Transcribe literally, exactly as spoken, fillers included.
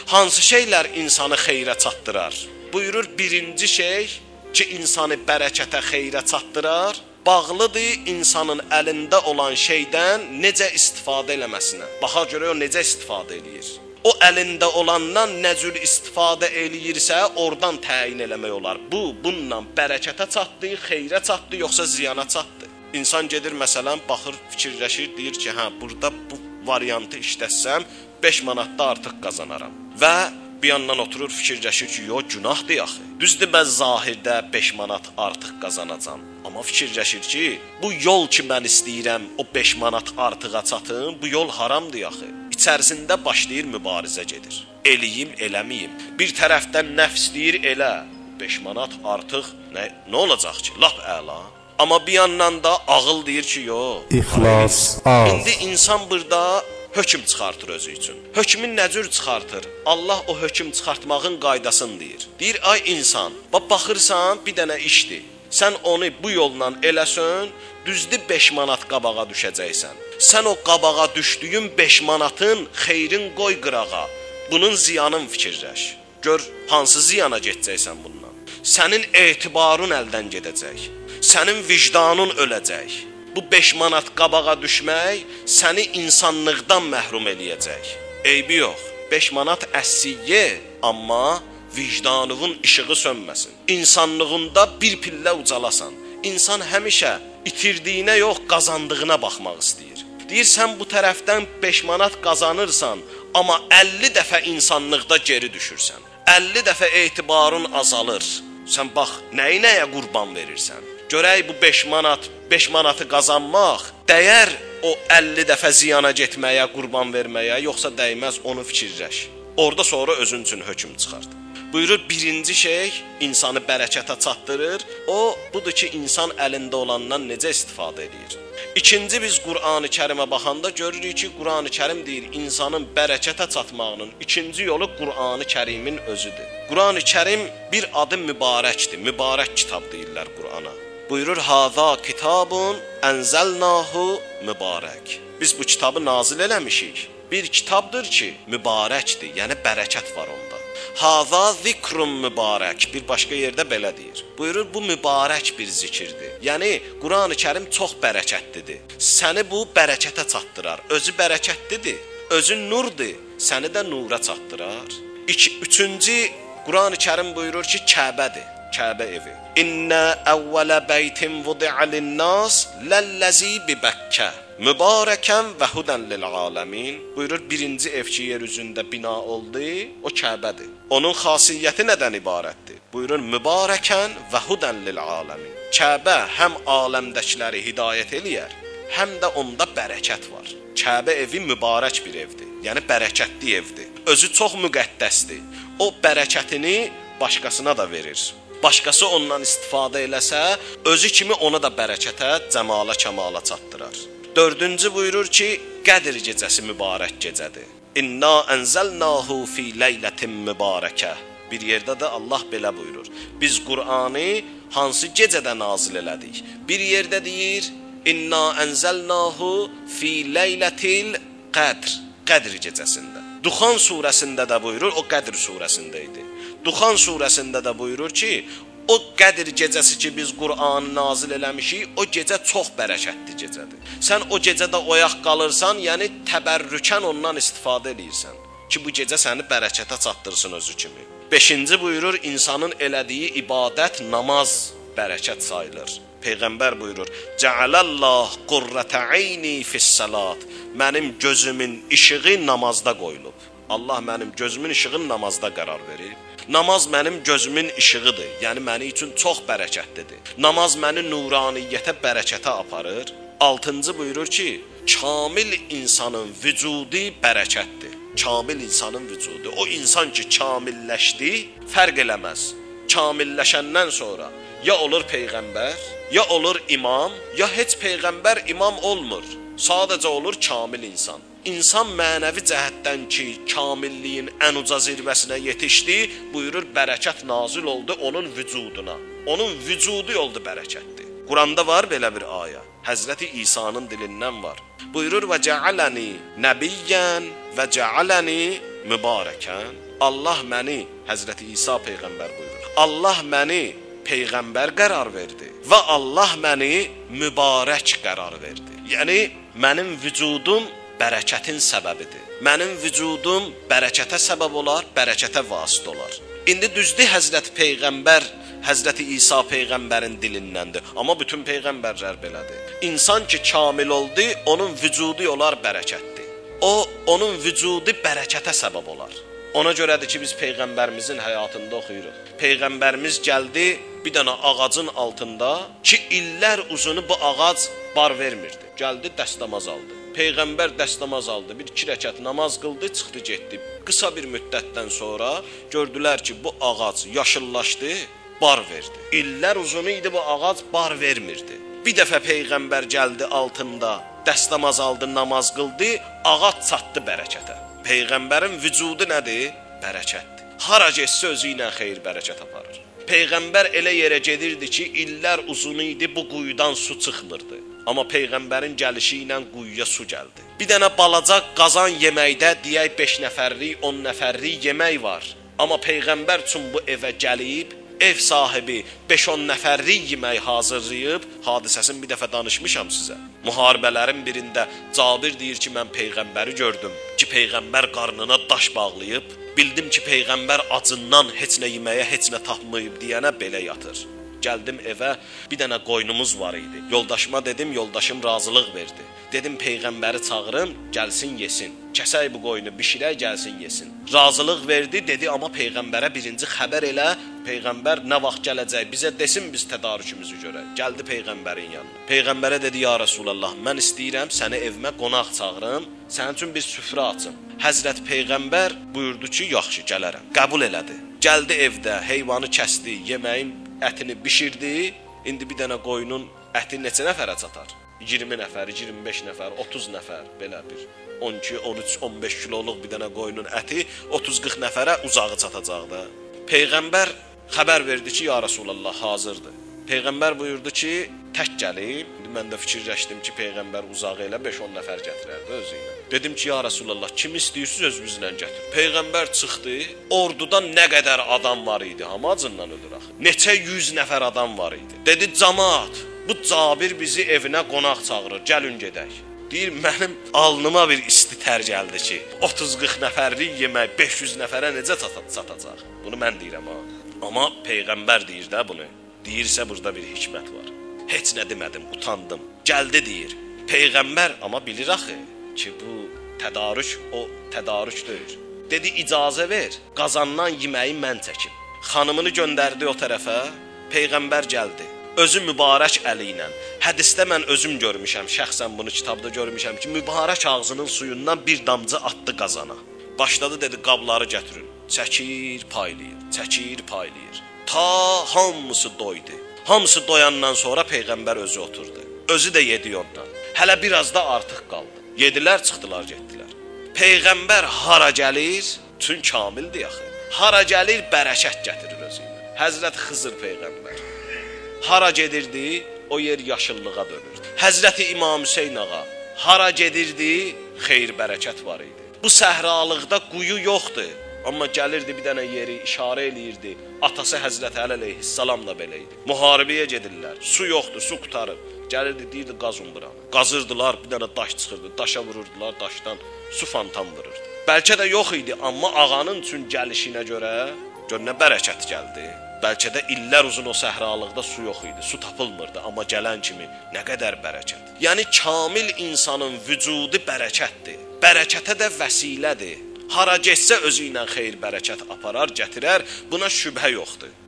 Hansı şeylər insanı xeyrə çatdırar? Buyurur, birinci şey ki, insanı bərəkətə, xeyrə çatdırar, bağlıdır insanın əlində olan şeydən necə istifadə eləməsinə. Baxa görə o necə istifadə eləyir. O əlində olandan nə cür istifadə eləyirsə, oradan təyin eləmək olar. Bu, bununla bərəkətə çatdı, xeyrə çatdı, yoxsa ziyana çatdı. İnsan gedir, məsələn, baxır, fikirləşir, deyir ki, hə, burada bu variantı işlətsəm, beş manatda artıq qazanaram. Və bir yandan oturur, fikirləşir ki, yox, günahdır axı. Düzdür, mən zahirdə beş manat artıq qazanacam. Amma fikirləşir ki, bu yol ki, mən istəyirəm, o beş manat artığa çatım, bu yol haramdır axı. İçərisində başlayır, mübarizə gedir. Eləyim, eləməyim. Bir tərəfdən nəfs deyir, elə. beş manat artıq nə, nə olacaq ki? Lap əla. Amma bir yandan da ağıl deyir ki, yox. İxlas, az. İndi insan burada hökm çıxartır özü üçün. Hökmün nə cür çıxartır? Allah o hökm çıxartmağın qaydasını deyir. Deyir, ay insan, bax baxırsan, bir dənə işdir. Sən onu bu yolla eləsən, düzdür beş manat qabağa düşəcəksən. Sən o qabağa düşdüyün beş manatın xeyrin qoy qırağa. Bunun ziyanın fikirləş. Gör, hansı ziyana getəcəksən bundan. Sənin etibarın əldən gedəcək. Sənin vicdanın öləcək. Bu beş manat qabağa düşmək səni insanlıqdan məhrum eləyəcək. Eybi yox, beş manat əsiyyə, amma vicdanının işığı sönməsin. İnsanlığında bir pillə ucalasan. İnsan həmişə itirdiyinə yox, qazandığına baxmaq istəyir. Deyir, sən bu tərəfdən beş manat qazanırsan, amma əlli dəfə insanlıqda geri düşürsən. əlli dəfə etibarın azalır. Sən bax, nəyi nəyə qurban verirsən? Görək bu beş manat, beş manatı qazanmaq dəyər o əlli dəfə ziyana getməyə, qurban verməyə, yoxsa dəyməz, onu fikirləş. Orada sonra özün üçün hökm çıxart. Buyurur, birinci şey insanı bərəkətə çatdırır. O, budur ki, insan əlində olandan necə istifadə edir. İkinci, biz Qur'an-ı Kərimə baxanda görürük ki, Qur'an-ı Kərim deyir, insanın bərəkətə çatmağının ikinci yolu Qur'an-ı Kərimin özüdür. Qur'an-ı Kərim bir adı mübarəkdir, mübarək kitab deyirlər Qur'ana. Buyurur, Hâzâ kitabun ənzəlnâhu mübarək. Biz bu kitabı nazil eləmişik. Bir kitabdır ki, mübarəkdir, yəni bərəkət var onda. Hâzâ zikrun mübarək, bir başqa yerdə belə deyir. Buyurur, bu mübarək bir zikirdir. Yəni, Qur'an-ı Kərim çox bərəkətlidir. Səni bu bərəkətə çatdırar. Özü bərəkətlidir, özü nurdur, səni də nura çatdırar. İki, üçüncü, Qur'an-ı Kərim buyurur ki, Kəbədir, Kəbə evi. İnnə əvvələ bəytin vudi'a linnâs ləlləzi bi Bəkkə mübarəkən və hudən lil-aləmin. Buyurur, birinci ev ki, yer üzündə bina oldu, o Kəbədir. Onun xasiyyəti nədən ibarətdir? Buyurur, mübarəkən və hudən lil-aləmin. Kəbə həm aləmdəkiləri hidayət eləyər, həm də onda bərəkət var. Kəbə evi mübarək bir evdir, yəni bərəkətli evdir. Özü çox müqəddəsdir. O bərəkətini başqasına da verir. Başqası ondan istifadə eləsə, özü kimi ona da bərəkətə, cəmala, kəmala çatdırar. Dördüncü buyurur ki, Qədr gecəsi mübarək gecədir. İnna ənzəlnahu fi leylətin mübarəkə. Bir yerdə də Allah belə buyurur. Biz Qur'anı hansı gecədə nazil elədik? Bir yerdə deyir, İnna ənzəlnahu fi leylətil Qədr. Qədr gecəsində. Duxan surəsində də buyurur, o Qədr surəsində idi. Duxan surəsində də buyurur ki, o Qədr gecəsi ki, biz Qur'anı nazil eləmişik, o gecə çox bərəkətli gecədir. Sən o gecədə oyaq qalırsan, yəni təbərrükən ondan istifadə edirsən ki, bu gecə səni bərəkətə çatdırsın özü kimi. Beşinci buyurur, insanın elədiyi ibadət, namaz bərəkət sayılır. Peyğəmbər buyurur, Cəalallah qurrətə eyni fis-salat. Mənim gözümün işığı namazda qoyulub. Allah mənim gözümün işığını namazda qərar verib. Namaz mənim gözümün işığıdır, yəni məni üçün çox bərəkətlidir. Namaz məni nuraniyyətə, bərəkətə aparır. Altıncı buyurur ki, kamil insanın vücudu bərəkətdir. Kamil insanın vücudu. O insan ki, kamilləşdi, fərq eləməz. Kamilləşəndən sonra ya olur Peyğəmbər, ya olur imam, ya heç Peyğəmbər imam olmur. Sadəcə olur kamil insan. İnsan mənəvi cəhətdən ki, kamilliyin ən uca zirvəsinə yetişdi, buyurur, bərəkət nazil oldu onun vücuduna. Onun vücudu oldu bərəkətli. Quranda var belə bir ayə. Həzrəti İsa'nın dilindən var. Buyurur, və cəaləni nəbiyyən və cəaləni mübarəkən. Allah məni, Həzrəti İsa peyğəmbər buyurur, Allah məni peyğəmbər qərar verdi və Allah məni mübarək qərar verdi. Yəni mənim vücudum bərəkətin səbəbidir. Mənim vücudum bərəkətə səbəb olar, bərəkətə vasitə olar. İndi düzdür Həzrəti peyğəmbər Həzrəti İsa peyğəmbərin dilindəndir, amma bütün peyğəmbərlər belədir. İnsan ki kamil oldu, onun vücudu olar bərəkətdir. O onun vücudu bərəkətə səbəb olar. Ona görədir ki biz peyğəmbərimizin həyatında oxuyuruq. Peyğəmbərimiz gəldi bir dənə ağacın altında ki illər uzunu bu ağac bar vermirdi. Gəldi dəstəmaz aldı. Peyğəmbər dəstəmaz aldı, bir iki rəkət namaz qıldı, çıxdı getdi. Qısa bir müddətdən sonra gördülər ki bu ağac yaşıllaşdı, bar verdi. İllər uzunu idi bu ağac bar vermirdi. Bir dəfə peyğəmbər gəldi altında, dəstəmaz aldı, namaz qıldı, ağac çatdı bərəkətə. Peyğəmbərin vücudu nədir? Bərəkətdir. Hara getsə özü ilə xeyir bərəkət aparır. Peyğəmbər elə yerə gedirdi ki, illər uzun idi, bu quyudan su çıxmırdı. Amma peyğəmbərin gəlişi ilə quyuya su gəldi. Bir dənə balaca qazan yeməkdə deyək beş nəfərlik, on nəfərlik yemək var. Amma peyğəmbər üçün bu evə gəlib, ev sahibi beş on nəfərlik yemək hazırlayıb, hadisəsini bir dəfə danışmışam sizə. Müharibələrin birində Cabir deyir ki, mən peyğəmbəri gördüm ki, peyğəmbər qarnına daş bağlayıb, bildim ki, peyğəmbər acından heç nə yeməyə, heç nə tapmayıb deyənə belə yatır. Gəldim evə, bir dənə qoynumuz var idi. Yoldaşıma dedim, yoldaşım razılıq verdi. Dedim peyğəmbəri çağırım, gəlsin yesin. Kəsək bu qoyunu, bişirək, gəlsin yesin. Razılıq verdi, dedi amma peyğəmbərə birinci xəbər elə, peyğəmbər nə vaxt gələcək, bizə desin biz tədarükümüzü görək. Gəldi peyğəmbərin yanına. Peyğəmbərə dedi, ya Rasulallah, mən istəyirəm səni evimə qonaq çağırım, sənin üçün bir süfrə açım. Həzrət peyğəmbər buyurdu ki, yaxşı, gələrəm. Qəbul elədi. Gəldi evdə, heyvanı kəsdi, yeməyin ətini bişirdi. İndi bir dənə qoyunun əti neçə nəfərə çatar? iyirmi nəfər, iyirmi beş nəfər, otuz nəfər, belə bir on iki, on üç, on beş kiloluq bir dənə qoyunun əti otuz qırx nəfərə uzağı çatacaqdı. Peyğəmbər xəbər verdi ki, ya Rasulallah hazırdır. Peyğəmbər buyurdu ki, tək gəlib. Mən də fikirləşdim ki, peyğəmbər uzağı ilə beş on nəfər gətirərdi özü ilə. Dedim ki, ya Rasulallah, kim istəyirsiniz özünüzlə gətir. Peyğəmbər çıxdı, orduda nə qədər adam var idi, hamacından ölür axı. Neçə yüz nəfər adam var idi. Dedi, camaat, bu Cabir bizi evinə qonaq çağırır, gəlin gedək. Deyir, mənim alnıma bir isti tər gəldi ki, otuz qırx nəfərlik yemək beş yüz nəfərə necə çatacaq? Bunu mən deyirəm ha. Amma peyğəmbər deyir də bunu. Deyirsə burada bir hikmət var. Heç nə demədim, utandım. Gəldi deyir. Peyğəmbər amma bilir axı ki, bu tədarük o tədarük deyil. Dedi, icazə ver, qazandan yeməyi mən çəkim. Xanımını göndərdi o tərəfə, peyğəmbər gəldi. Özü mübarək əli ilə. Hədisdə mən özüm görmüşəm, şəxsən bunu kitabda görmüşəm ki, mübarək ağzının suyundan bir damcı atdı qazana. Başladı, dedi, qabları gətirin. Çəkir, paylayır, çəkir, paylayır. Ta hamısı doydu. Hamısı doyandan sonra peyğəmbər özü oturdu. Özü də yedi ondan. Hələ biraz da artıq qaldı. Yedilər, çıxdılar, getdilər. Peyğəmbər hara gəlir? Çün kamildir yaxı. Hara gəlir, bərəkət gətirir özü ilə. Həzrət Xızır peyğəmbər. Hara gedirdi, o yer yaşıllığa dönürdü. Həzrəti İmam Hüseyn ağa hara gedirdi, xeyir bərəkət var idi. Bu səhralıqda quyu yoxdur. Amma gəlirdi bir dənə yeri işarə eləyirdi. Atası Həzrət Əli əleyhissalam da belə idi. Müharibəyə gedirlər. Su yoxdur, su qutarıb. Gəlirdi, deyirdi, qazın buranı. Qazırdılar, bir dənə daş çıxırdı. Daşa vururdular, daşdan su fantan vururdu. Bəlkə də yox idi, amma ağanın üçün gəlişinə görə gör nə bərəkət gəldi. Bəlkə də illər uzun o səhralıqda su yox idi, su tapılmırdı, amma gələn kimi nə qədər bərəkət. Yəni kamil insanın vücudu bərəkətdir. Bərəkətə də vəsilədir. Hara getsə özü ilə xeyir bərəkət aparar, gətirər, buna şübhə yoxdur.